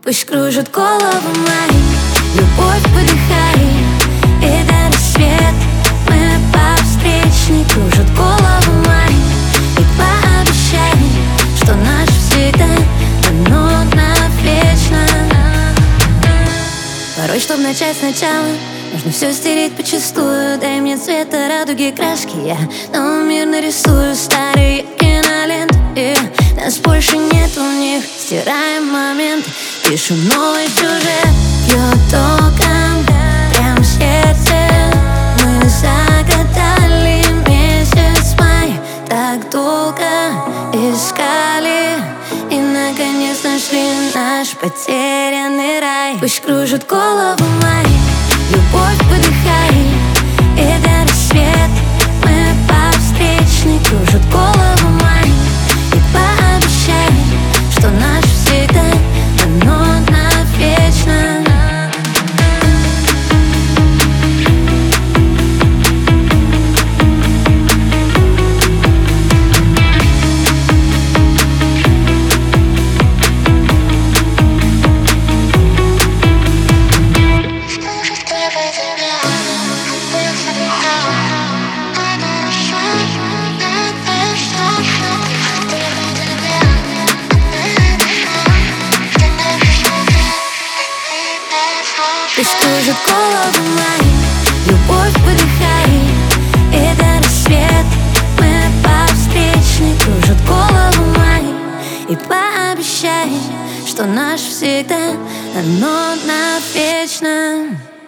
Пусть кружит голову мои, любовь выдыхай, и до рассвет мы по встречной. Кружит голову мои, и пообещай, что наш всегда, оно навечно. Порой, чтоб начать сначала, нужно все стереть почистую. Дай мне цвета, радуги, краски, я новый мир нарисую. Старые киноленты, нас больше нет в них. Стираем момент, пишем новый сюжет. Бьет током прям в сердце. Мы загадали месяц май, так долго искали и наконец нашли наш потерянный рай. Пусть кружит голову мои, любовь выдыхай, и до рассвет мы по встречной. Кружит голову мои, и пообещай, что наш всегда, оно навечно. Пусть кружит голову мои, любовь выдыхай, и до рассвет мы по встречной. Кружит голову мои, и пообещай, что наш всегда, оно навечно.